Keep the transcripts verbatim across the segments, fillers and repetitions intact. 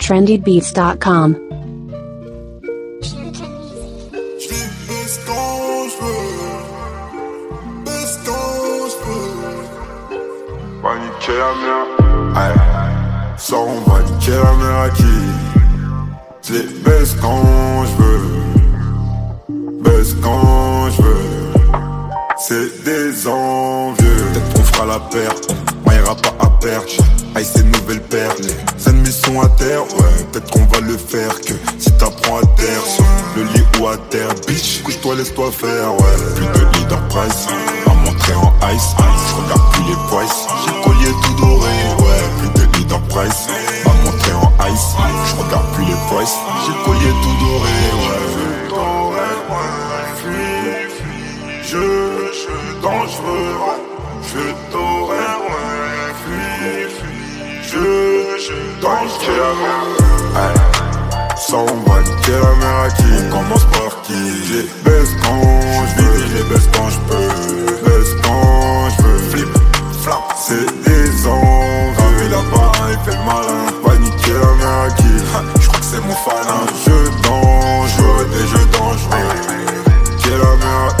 trendy beats dot com. Va niquer la mère, aïe, ça on va niquer la mère à qui? Je les baisse quand je veux, baisse quand je veux. C'est des envieux, peut-être qu'on fera la perte, m'aillera pas à perdre. Aïe c'est une nouvelle perte, les ennemis sont à terre, ouais, peut-être qu'on va le faire que si t'apprends à terre, sur le lit ou à terre, bitch, couche-toi, laisse-toi faire, ouais. Plus de leader price, à montrer en ice, je regarde plus les prices, j'ai le collier tout doré, ouais. Plus de leader price, à montrer en ice, je regarde plus les prices, j'ai le collier tout doré, ouais. Je, je, dangereux, je t'aurais, ouais, fuis, fuis, je, je, dangereux, aïe, ça on va niquer la mère à qui? On commence par qui? Je les baisse quand je veux, je les baisse quand je peux, baisse quand je veux, flip, flap, c'est des envieux, là-bas il fait le malin, va niquer la mère à qui? Je crois que c'est mon fan, un jeu dangereux, des jeux dangereux, niquer la mère.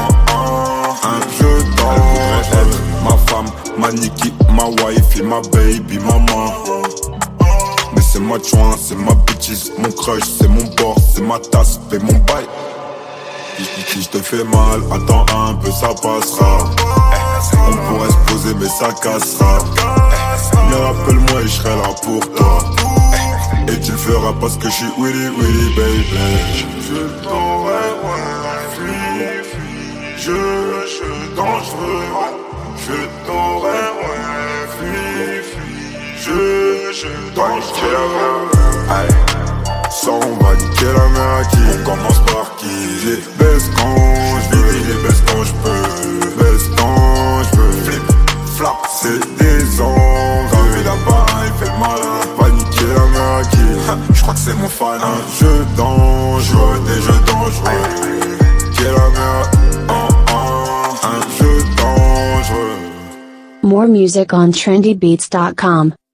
Ma femme, ma Nikki, ma wife et ma baby maman. Mais c'est ma joint, c'est ma bitches, mon crush, c'est mon boss, c'est ma tasse, c'est mon bail. Si je te fais mal, attends un peu, ça passera. On pourrait se poser mais ça cassera. Mais rappelle-moi et je serai là pour toi. Et tu le feras parce que je suis willy willy baby. Je t'aurais, ouais, fuis, fuis, je, je, dangereux. Je t'aurais, ouais, fuis, fuis, je, je, dangereux, aïe, ça on va niquer la mère à qui? On commence par qui? Je les baisse quand je veux, je les baisse quand je peux, baisse quand je veux, flip, flap, c'est des envieux, là-bas il fait le malin, va niquer la mère à qui? Je crois que c'est mon fan, un jeu dangereux, des jeux dangereux, niquer la mère, oh, oh, un jeu dangereux. More music on trendy beats dot com.